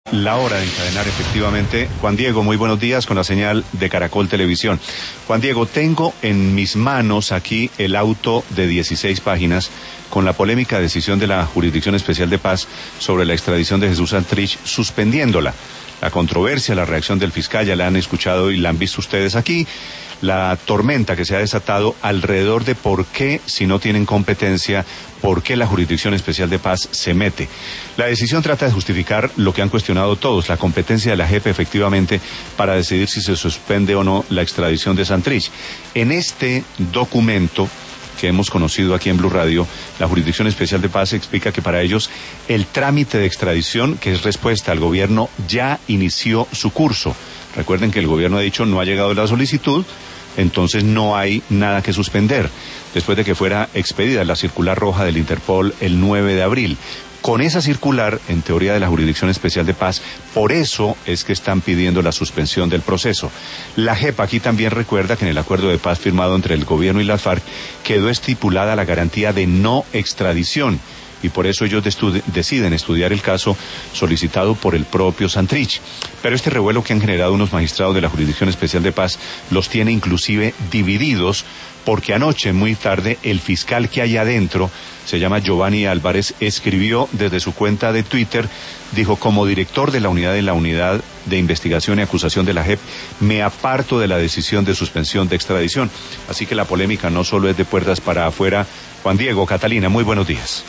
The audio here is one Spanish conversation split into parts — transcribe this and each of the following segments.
La hora de encadenar efectivamente. Juan Diego, muy buenos días con la señal de Caracol Televisión. Juan Diego, tengo en mis manos aquí el auto de 16 páginas con la polémica decisión de la Jurisdicción Especial de Paz sobre la extradición de Jesús Santrich, suspendiéndola. La controversia, la reacción del fiscal, ya la han escuchado y la han visto ustedes aquí. La tormenta que se ha desatado alrededor de por qué, si no tienen competencia, por qué la Jurisdicción Especial de Paz se mete. La decisión trata de justificar lo que han cuestionado todos, la competencia de la JEP efectivamente para decidir si se suspende o no la extradición de Santrich. En este documento que hemos conocido aquí en Blue Radio, la Jurisdicción Especial de Paz explica que para ellos el trámite de extradición, que es respuesta al gobierno, ya inició su curso. Recuerden que el gobierno ha dicho no ha llegado la solicitud, entonces no hay nada que suspender, después de que fuera expedida la circular roja del Interpol el 9 de abril. Con esa circular, en teoría de la Jurisdicción Especial de Paz, por eso es que están pidiendo la suspensión del proceso. La JEP aquí también recuerda que en el acuerdo de paz firmado entre el gobierno y las FARC quedó estipulada la garantía de no extradición, y por eso ellos deciden estudiar el caso solicitado por el propio Santrich. Pero este revuelo que han generado unos magistrados de la Jurisdicción Especial de Paz los tiene inclusive divididos, porque anoche, muy tarde, el fiscal que hay adentro, se llama Giovanni Álvarez, escribió desde su cuenta de Twitter, dijo: como director de la unidad de investigación y acusación de la JEP, me aparto de la decisión de suspensión de extradición. Así que la polémica no solo es de puertas para afuera. Juan Diego, Catalina, muy buenos días.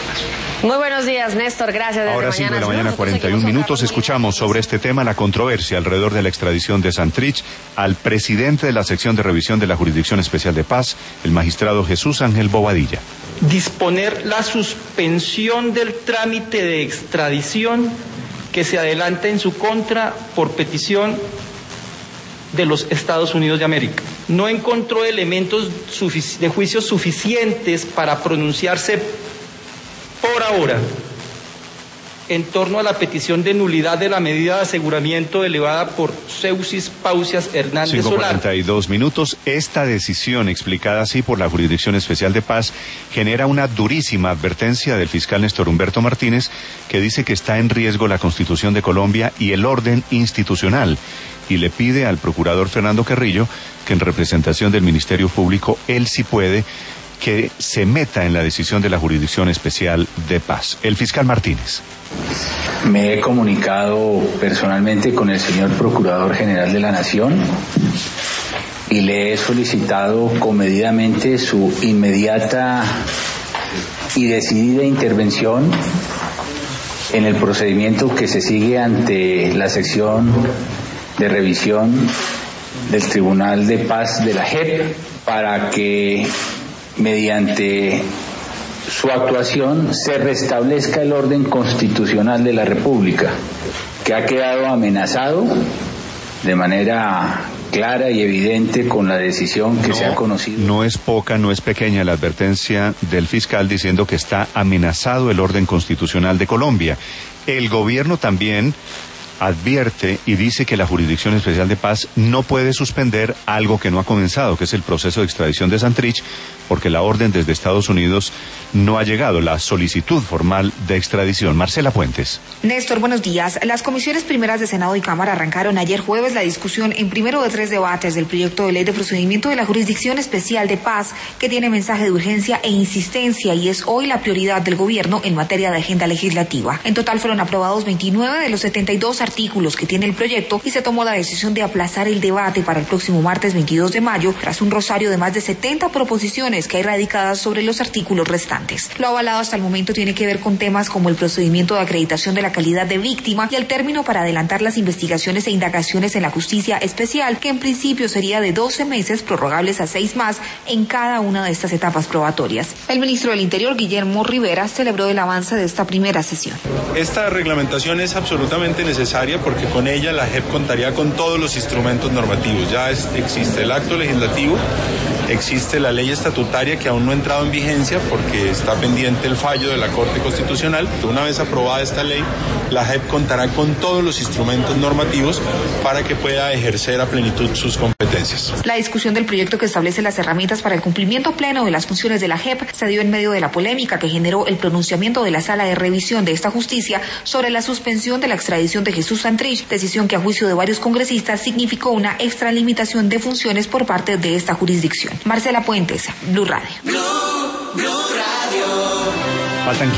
Muy buenos días, Néstor, gracias. Ahora 5 de la mañana, 41 minutos, escuchamos sobre este tema la controversia alrededor de la extradición de Santrich al presidente de la sección de revisión de la Jurisdicción Especial de Paz, el magistrado Jesús Ángel Bobadilla. Disponer la suspensión del trámite de extradición que se adelanta en su contra por petición de los Estados Unidos de América. No encontró elementos de juicio suficientes para pronunciarse por ahora en torno a la petición de nulidad de la medida de aseguramiento elevada por Seusis Pausias Hernández Solar. 5:42 minutos. Esta decisión, explicada así por la Jurisdicción Especial de Paz, genera una durísima advertencia del fiscal Néstor Humberto Martínez, que dice que está en riesgo la Constitución de Colombia y el orden institucional, y le pide al procurador Fernando Carrillo que, en representación del Ministerio Público, él sí puede, que se meta en la decisión de la Jurisdicción Especial de Paz. El fiscal Martínez. Me he comunicado personalmente con el señor Procurador General de la Nación y le he solicitado comedidamente su inmediata y decidida intervención en el procedimiento que se sigue ante la sección de revisión del Tribunal de Paz de la JEP para que, mediante su actuación, se restablezca el orden constitucional de la República, que ha quedado amenazado de manera clara y evidente con la decisión que se ha conocido. No es poca, no es pequeña la advertencia del fiscal diciendo que está amenazado el orden constitucional de Colombia. El gobierno también advierte y dice que la Jurisdicción Especial de Paz no puede suspender algo que no ha comenzado, que es el proceso de extradición de Santrich, porque la orden desde Estados Unidos no ha llegado, la solicitud formal de extradición. Marcela Puentes. Néstor, buenos días. Las comisiones primeras de Senado y Cámara arrancaron ayer jueves la discusión en primero de 3 debates del proyecto de ley de procedimiento de la Jurisdicción Especial de Paz, que tiene mensaje de urgencia e insistencia y es hoy la prioridad del gobierno en materia de agenda legislativa. En total fueron aprobados 29 de los 72 artículos que tiene el proyecto y se tomó la decisión de aplazar el debate para el próximo martes 22 de mayo tras un rosario de más de 70 proposiciones que hay radicadas sobre los artículos restantes. Lo avalado hasta el momento tiene que ver con temas como el procedimiento de acreditación de la calidad de víctima y el término para adelantar las investigaciones e indagaciones en la justicia especial, que en principio sería de 12 meses, prorrogables a 6 más en cada una de estas etapas probatorias. El ministro del Interior, Guillermo Rivera, celebró el avance de esta primera sesión. Esta reglamentación es absolutamente necesaria necesaria porque con ella la JEP contaría con todos los instrumentos normativos. Ya existe el acto legislativo, existe la ley estatutaria que aún no ha entrado en vigencia porque está pendiente el fallo de la Corte Constitucional. Una vez aprobada esta ley, la JEP contará con todos los instrumentos normativos para que pueda ejercer a plenitud sus competencias. La discusión del proyecto que establece las herramientas para el cumplimiento pleno de las funciones de la JEP se dio en medio de la polémica que generó el pronunciamiento de la Sala de Revisión de esta justicia sobre la suspensión de la extradición de Jesús Santrich, decisión que a juicio de varios congresistas significó una extralimitación de funciones por parte de esta jurisdicción. Marcela Puentes, Blue Radio. Faltan